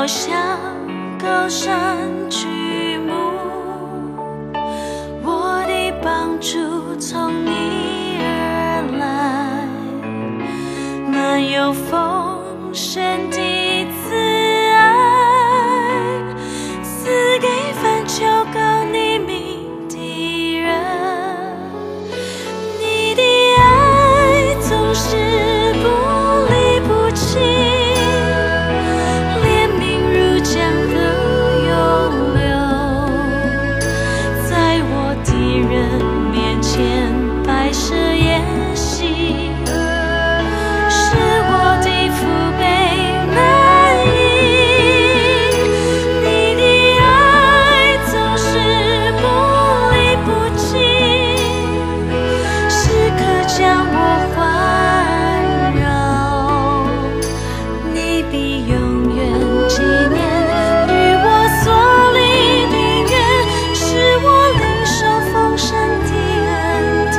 向高山举目，我的帮助从你而来，满有丰盛的慈爱，赐给凡求告你名的人。你的爱总是不离不弃，怜悯如江河涌流，在我敌人面前摆设筵席，使我的父辈满意。你的爱总是不离不弃，时刻将我环绕。你必永远纪念与我所立的约，使我领受丰盛的恩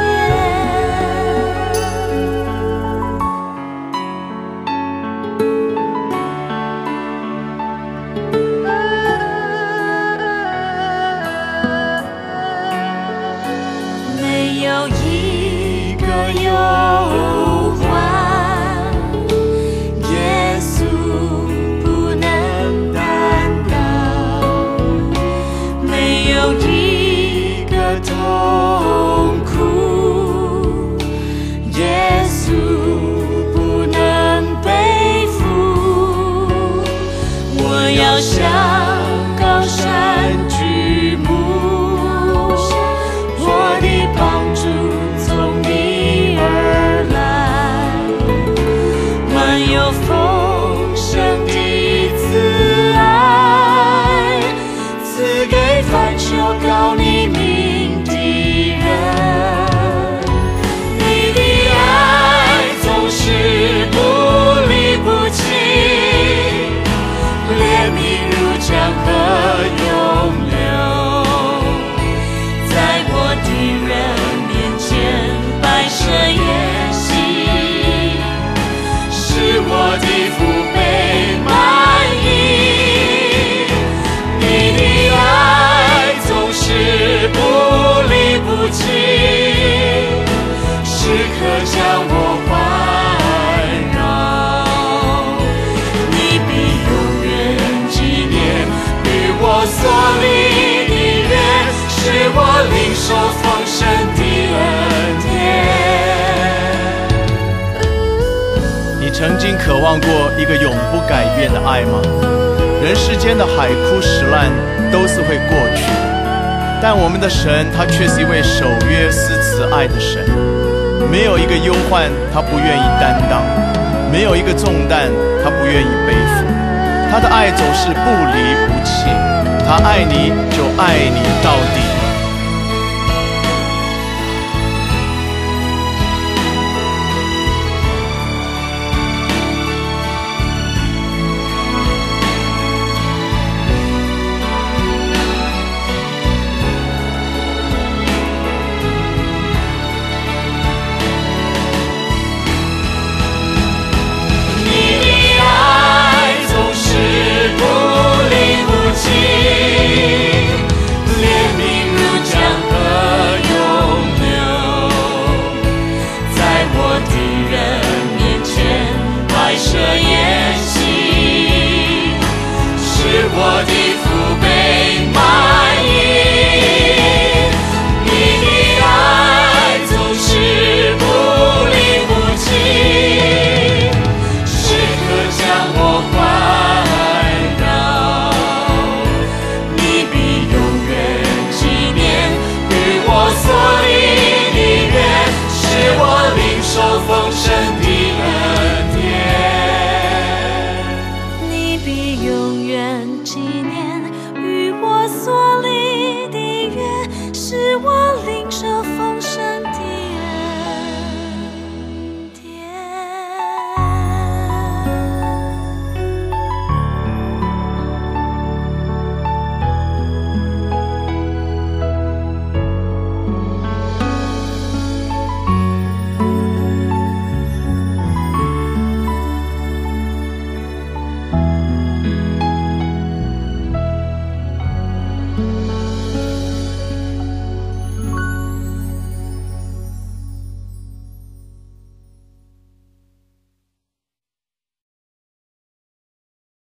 典。没有一个忧患，耶稣不能担当；没有一个痛苦，耶稣不能背负。我要向高山举目，我的帮助从你而来，满有丰盛的慈爱，赐给凡求告你名的人。你的爱总是不离不弃，怜悯如江河涌流，在我敌人面前摆设筵席，使我的父辈满意。你的爱总是不离不弃，时刻将我环绕。你必永远纪念与我所立的约，使我领受丰盛的恩典。 你曾经渴望过一个永不改变的爱吗？人世间的海枯石烂都是会过去的，但我们的神他却是一位守约施慈爱的神。没有一个忧患他不愿意担当，没有一个重担他不愿意背负。他的爱总是不离不弃，他爱你就爱你到底。